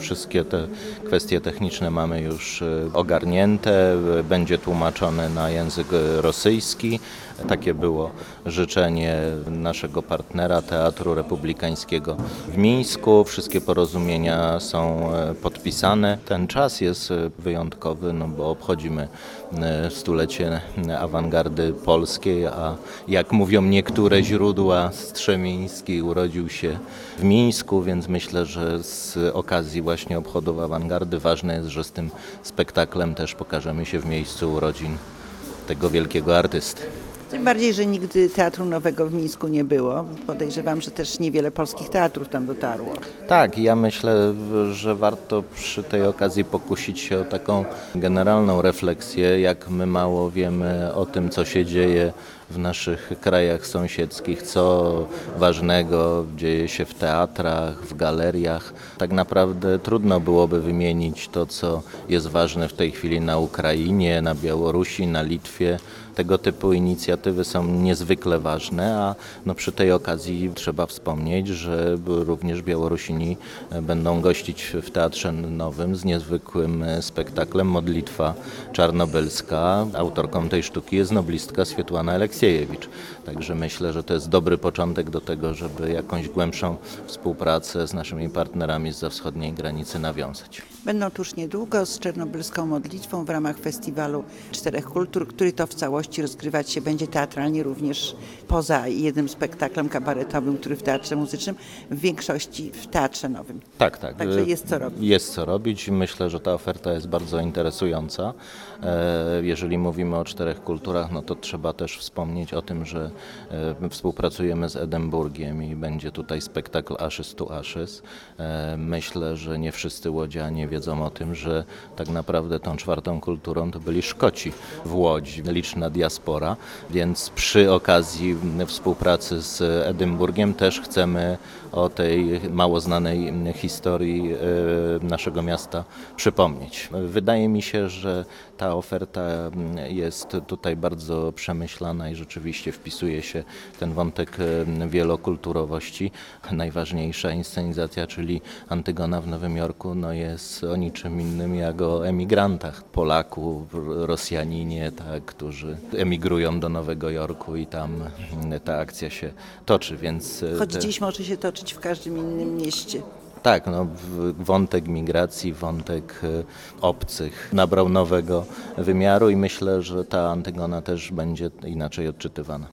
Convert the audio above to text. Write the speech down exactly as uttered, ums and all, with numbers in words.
wszystkie te kwestie techniczne mamy już ogarnięte. Będzie tłumaczone na język rosyjski. Takie było życzenie naszego partnera Teatru Republikańskiego w Mińsku. Wszystkie porozumienia są podpisane. Ten czas jest wyjątkowy, no bo obchodzimy stulecie awangardy polskiej, a jak mówią niektóre źródła, Strzemiński urodził się w Mińsku, więc myślę, że z okazji właśnie obchodów awangardy ważne jest, że z tym spektaklem też pokażemy się w miejscu urodzin tego wielkiego artysty. Tym bardziej, że nigdy Teatru Nowego w Mińsku nie było. Podejrzewam, że też niewiele polskich teatrów tam dotarło. Tak, ja myślę, że warto przy tej okazji pokusić się o taką generalną refleksję, jak my mało wiemy o tym, co się dzieje w naszych krajach sąsiedzkich, co ważnego dzieje się w teatrach, w galeriach. Tak naprawdę trudno byłoby wymienić to, co jest ważne w tej chwili na Ukrainie, na Białorusi, na Litwie. Tego typu inicjatywy są niezwykle ważne, a no przy tej okazji trzeba wspomnieć, że również Białorusini będą gościć w Teatrze Nowym z niezwykłym spektaklem Modlitwa Czarnobylska. Autorką tej sztuki jest noblistka Swiatłana Aleksiejewicz. Także myślę, że to jest dobry początek do tego, żeby jakąś głębszą współpracę z naszymi partnerami zza wschodniej granicy nawiązać. Będą tuż niedługo z czarnobylską modlitwą w ramach festiwalu Czterech Kultur, który to w całości rozgrywać się będzie teatralnie również poza jednym spektaklem kabaretowym, który w Teatrze Muzycznym, w większości w Teatrze Nowym. Tak, tak. Także jest co robić. Jest co robić. Myślę, że ta oferta jest bardzo interesująca. Jeżeli mówimy o czterech kulturach, no to trzeba też wspomnieć o tym, że współpracujemy z Edynburgiem i będzie tutaj spektakl Ashes to Ashes. Myślę, że nie wszyscy łodzianie wiedzą o tym, że tak naprawdę tą czwartą kulturą to byli Szkoci w Łodzi, liczna diaspora, więc przy okazji współpracy z Edynburgiem też chcemy o tej mało znanej historii naszego miasta przypomnieć. Wydaje mi się, że ta oferta jest tutaj bardzo przemyślana i rzeczywiście wpisuje się ten wątek wielokulturowości. Najważniejsza inscenizacja, czyli Antygona w Nowym Jorku, no jest o niczym innym jak o emigrantach, Polaku, Rosjaninie, tak, którzy emigrują do Nowego Jorku i tam ta akcja się toczy, więc... Choć dziś może się toczyć w każdym innym mieście. Tak, no, wątek migracji, wątek obcych nabrał nowego wymiaru i myślę, że ta Antygona też będzie inaczej odczytywana.